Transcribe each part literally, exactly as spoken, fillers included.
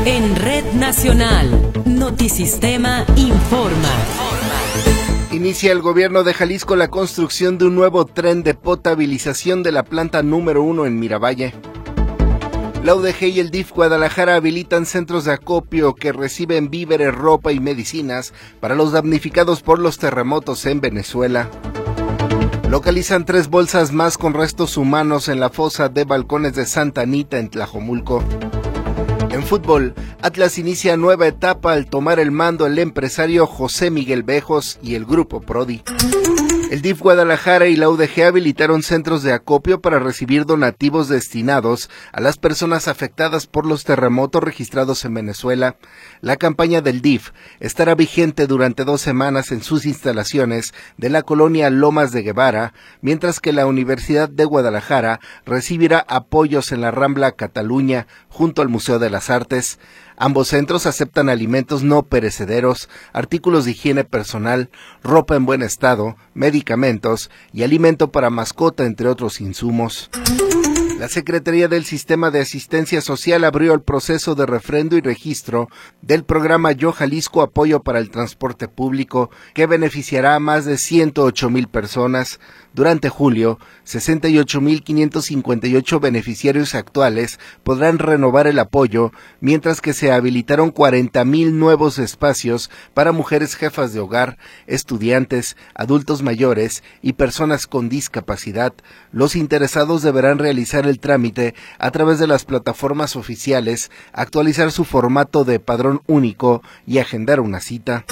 En Red Nacional, Notisistema informa. Inicia el gobierno de Jalisco la construcción de un nuevo tren de potabilización de la planta número uno en Miravalle. La U D G y el D I F Guadalajara habilitan centros de acopio que reciben víveres, ropa y medicinas para los damnificados por los terremotos en Venezuela. Localizan tres bolsas más con restos humanos en la fosa de Balcones de Santa Anita en Tlajomulco. En fútbol, Atlas inicia nueva etapa al tomar el mando el empresario José Miguel Bejos y el grupo Prodi. El D I F Guadalajara y la U D G habilitaron centros de acopio para recibir donativos destinados a las personas afectadas por los terremotos registrados en Venezuela. La campaña del D I F estará vigente durante dos semanas en sus instalaciones de la colonia Lomas de Guevara, mientras que la Universidad de Guadalajara recibirá apoyos en la Rambla Cataluña junto al Museo de las Artes. Ambos centros aceptan alimentos no perecederos, artículos de higiene personal, ropa en buen estado, medicamentos y alimento para mascota, entre otros insumos. La Secretaría del Sistema de Asistencia Social abrió el proceso de refrendo y registro del programa Yo Jalisco Apoyo para el Transporte Público, que beneficiará a más de ciento ocho mil personas. Durante julio, sesenta y ocho mil quinientos cincuenta y ocho beneficiarios actuales podrán renovar el apoyo, mientras que se habilitaron cuarenta mil nuevos espacios para mujeres jefas de hogar, estudiantes, adultos mayores y personas con discapacidad. Los interesados deberán realizar el trámite a través de las plataformas oficiales, actualizar su formato de padrón único y agendar una cita.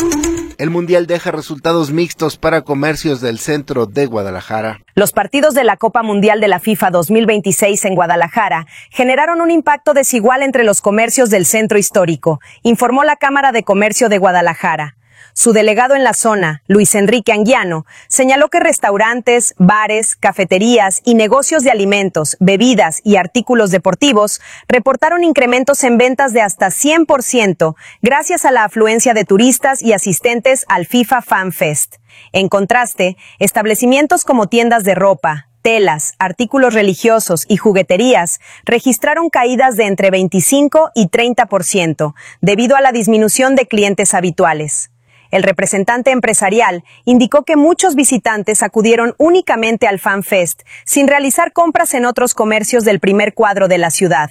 El Mundial deja resultados mixtos para comercios del centro de Guadalajara. Los partidos de la Copa Mundial de la FIFA dos mil veintiséis en Guadalajara generaron un impacto desigual entre los comercios del centro histórico, informó la Cámara de Comercio de Guadalajara. Su delegado en la zona, Luis Enrique Anguiano, señaló que restaurantes, bares, cafeterías y negocios de alimentos, bebidas y artículos deportivos reportaron incrementos en ventas de hasta cien por ciento gracias a la afluencia de turistas y asistentes al FIFA Fan Fest. En contraste, establecimientos como tiendas de ropa, telas, artículos religiosos y jugueterías registraron caídas de entre veinticinco y treinta por ciento debido a la disminución de clientes habituales. El representante empresarial indicó que muchos visitantes acudieron únicamente al Fan Fest, sin realizar compras en otros comercios del primer cuadro de la ciudad.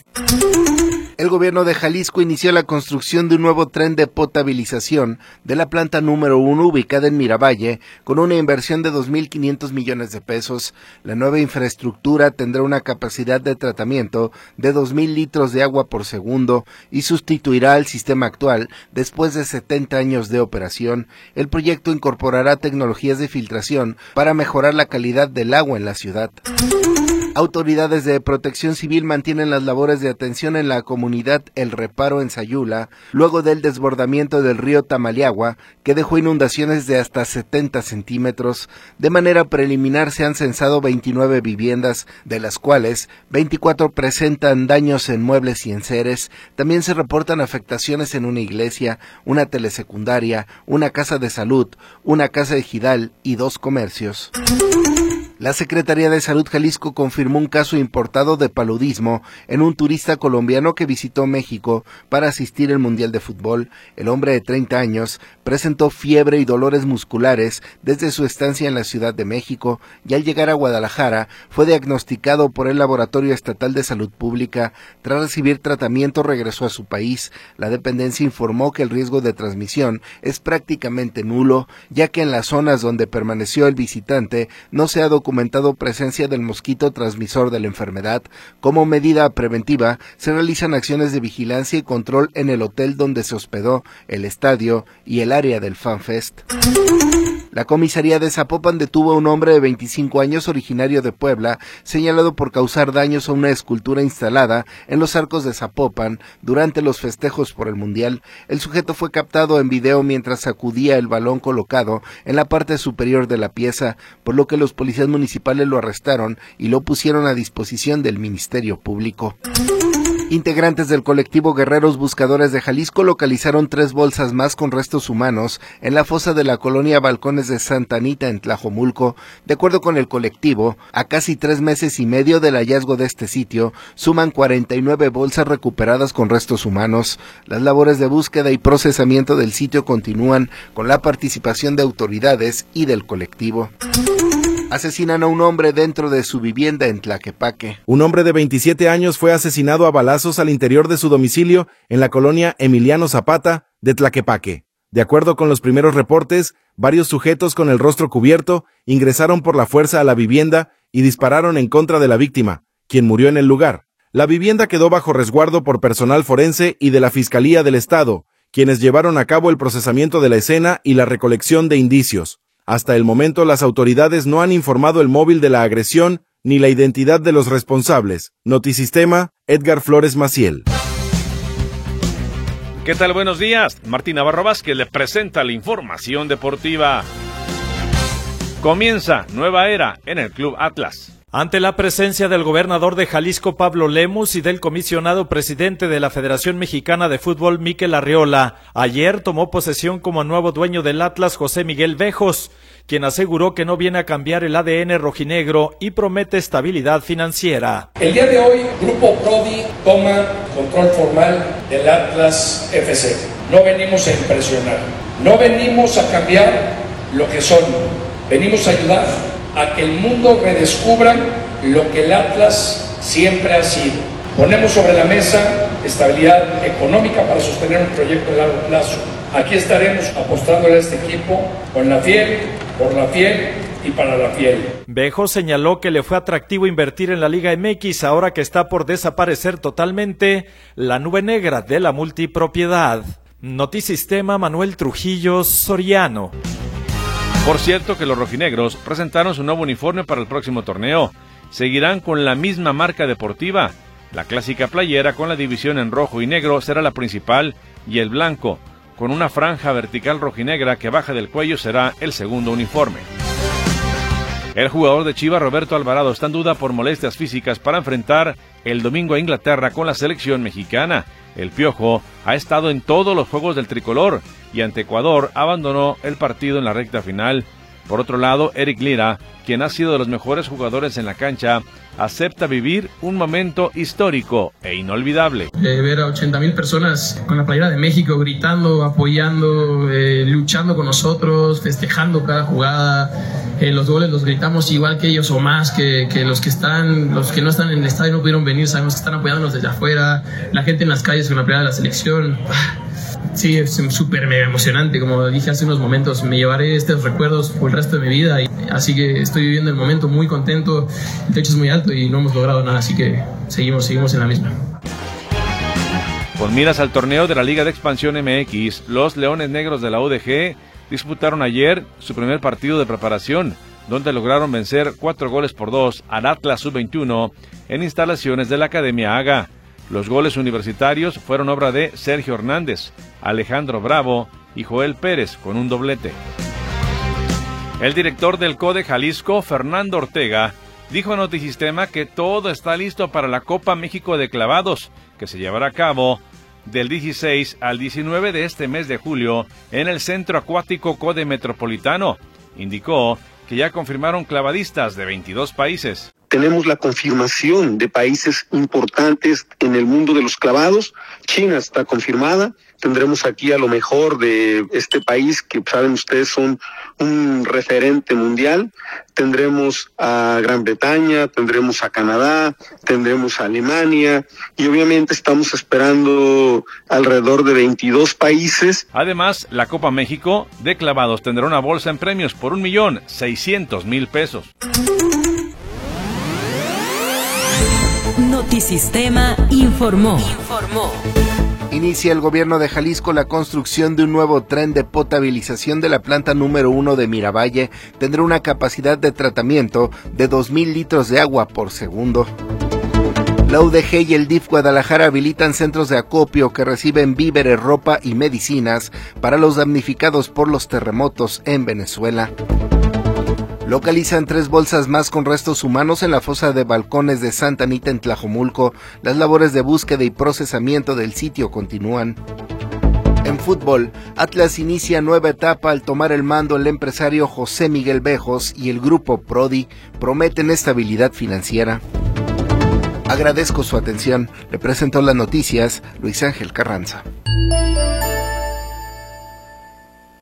El gobierno de Jalisco inició la construcción de un nuevo tren de potabilización de la planta número uno ubicada en Miravalle, con una inversión de dos mil quinientos millones de pesos. La nueva infraestructura tendrá una capacidad de tratamiento de dos mil litros de agua por segundo y sustituirá al sistema actual después de setenta años de operación. El proyecto incorporará tecnologías de filtración para mejorar la calidad del agua en la ciudad. Autoridades de Protección Civil mantienen las labores de atención en la comunidad El Reparo en Sayula, luego del desbordamiento del río Tamaliagua, que dejó inundaciones de hasta setenta centímetros. De manera preliminar se han censado veintinueve viviendas, de las cuales veinticuatro presentan daños en muebles y enseres. También se reportan afectaciones en una iglesia, una telesecundaria, una casa de salud, una casa ejidal y dos comercios. La Secretaría de Salud Jalisco confirmó un caso importado de paludismo en un turista colombiano que visitó México para asistir al Mundial de Fútbol. El hombre de treinta años presentó fiebre y dolores musculares desde su estancia en la Ciudad de México y al llegar a Guadalajara fue diagnosticado por el Laboratorio Estatal de Salud Pública. Tras recibir tratamiento regresó a su país. La dependencia informó que el riesgo de transmisión es prácticamente nulo, ya que en las zonas donde permaneció el visitante no se ha documentado documentado presencia del mosquito transmisor de la enfermedad. Como medida preventiva, se realizan acciones de vigilancia y control en el hotel donde se hospedó, el estadio y el área del Fan Fest. La comisaría de Zapopan detuvo a un hombre de veinticinco años originario de Puebla, señalado por causar daños a una escultura instalada en los arcos de Zapopan durante los festejos por el Mundial. El sujeto fue captado en video mientras sacudía el balón colocado en la parte superior de la pieza, por lo que los policías municipales lo arrestaron y lo pusieron a disposición del Ministerio Público. Integrantes del colectivo Guerreros Buscadores de Jalisco localizaron tres bolsas más con restos humanos en la fosa de la colonia Balcones de Santa Anita en Tlajomulco. De acuerdo con el colectivo, a casi tres meses y medio del hallazgo de este sitio, suman cuarenta y nueve bolsas recuperadas con restos humanos. Las labores de búsqueda y procesamiento del sitio continúan con la participación de autoridades y del colectivo. Asesinan a un hombre dentro de su vivienda en Tlaquepaque. Un hombre de veintisiete años fue asesinado a balazos al interior de su domicilio en la colonia Emiliano Zapata de Tlaquepaque. De acuerdo con los primeros reportes, varios sujetos con el rostro cubierto ingresaron por la fuerza a la vivienda y dispararon en contra de la víctima, quien murió en el lugar. La vivienda quedó bajo resguardo por personal forense y de la Fiscalía del Estado, quienes llevaron a cabo el procesamiento de la escena y la recolección de indicios. Hasta el momento, las autoridades no han informado el móvil de la agresión ni la identidad de los responsables. Notisistema, Edgar Flores Maciel. ¿Qué tal? Buenos días. Martín Navarro Vázquez le presenta la información deportiva. Comienza nueva era en el Club Atlas. Ante la presencia del gobernador de Jalisco, Pablo Lemus, y del comisionado presidente de la Federación Mexicana de Fútbol, Mikel Arriola, ayer tomó posesión como nuevo dueño del Atlas, José Miguel Vejos, quien aseguró que no viene a cambiar el A D N rojinegro y promete estabilidad financiera. El día de hoy, Grupo Prodi toma control formal del Atlas F C. No venimos a impresionar, no venimos a cambiar lo que son, venimos a ayudar a que el mundo redescubra lo que el Atlas siempre ha sido. Ponemos sobre la mesa estabilidad económica para sostener un proyecto de largo plazo. Aquí estaremos apostándole a este equipo con la fiel, por la fiel y para la fiel. Bejo señaló que le fue atractivo invertir en la Liga M X ahora que está por desaparecer totalmente la nube negra de la multipropiedad. Notisistema, Manuel Trujillo Soriano. Por cierto que los rojinegros presentaron su nuevo uniforme para el próximo torneo. Seguirán con la misma marca deportiva. La clásica playera con la división en rojo y negro será la principal y el blanco, con una franja vertical rojinegra que baja del cuello, será el segundo uniforme. El jugador de Chivas, Roberto Alvarado, está en duda por molestias físicas para enfrentar el domingo a Inglaterra con la selección mexicana. El Piojo ha estado en todos los juegos del tricolor y ante Ecuador abandonó el partido en la recta final. Por otro lado, Eric Lira, quien ha sido de los mejores jugadores en la cancha, acepta vivir un momento histórico e inolvidable. Eh, ver a ochenta mil personas con la playera de México gritando, apoyando, eh, luchando con nosotros, festejando cada jugada. Eh, los goles los gritamos igual que ellos o más que, que los que están, los que no están en el estadio no pudieron venir, sabemos que están apoyándonos desde afuera. La gente en las calles con la playera de la selección. Sí, es súper mega emocionante, como dije hace unos momentos, me llevaré estos recuerdos por el resto de mi vida, y así que estoy viviendo el momento muy contento. El techo es muy alto y no hemos logrado nada, así que seguimos, seguimos en la misma. Con miras al torneo de la Liga de Expansión M X, los Leones Negros de la U D G disputaron ayer su primer partido de preparación, donde lograron vencer cuatro goles por dos al Atlas sub veintiuno en instalaciones de la Academia Haga. Los goles universitarios fueron obra de Sergio Hernández, Alejandro Bravo y Joel Pérez con un doblete. El director del C O D E Jalisco, Fernando Ortega, dijo a Notisistema que todo está listo para la Copa México de Clavados, que se llevará a cabo del dieciséis al diecinueve de este mes de julio en el Centro Acuático C O D E Metropolitano. Indicó que ya confirmaron clavadistas de veintidós países. Tenemos la confirmación de países importantes en el mundo de los clavados. China está confirmada. Tendremos aquí a lo mejor de este país que saben ustedes son un referente mundial. Tendremos a Gran Bretaña, tendremos a Canadá, tendremos a Alemania y obviamente estamos esperando alrededor de veintidós países. Además, la Copa México de clavados tendrá una bolsa en premios por un millón seiscientos mil pesos. Notisistema informó. Informó. Inicia el gobierno de Jalisco la construcción de un nuevo tren de potabilización de la planta número uno de Miravalle. Tendrá una capacidad de tratamiento de dos mil litros de agua por segundo. La U D G y el D I F Guadalajara habilitan centros de acopio que reciben víveres, ropa y medicinas para los damnificados por los terremotos en Venezuela. Localizan tres bolsas más con restos humanos en la fosa de balcones de Santa Anita en Tlajomulco. Las labores de búsqueda y procesamiento del sitio continúan. En fútbol, Atlas inicia nueva etapa al tomar el mando el empresario José Miguel Bejos y el grupo Prodi prometen estabilidad financiera. Agradezco su atención. Le presentó las noticias Luis Ángel Carranza.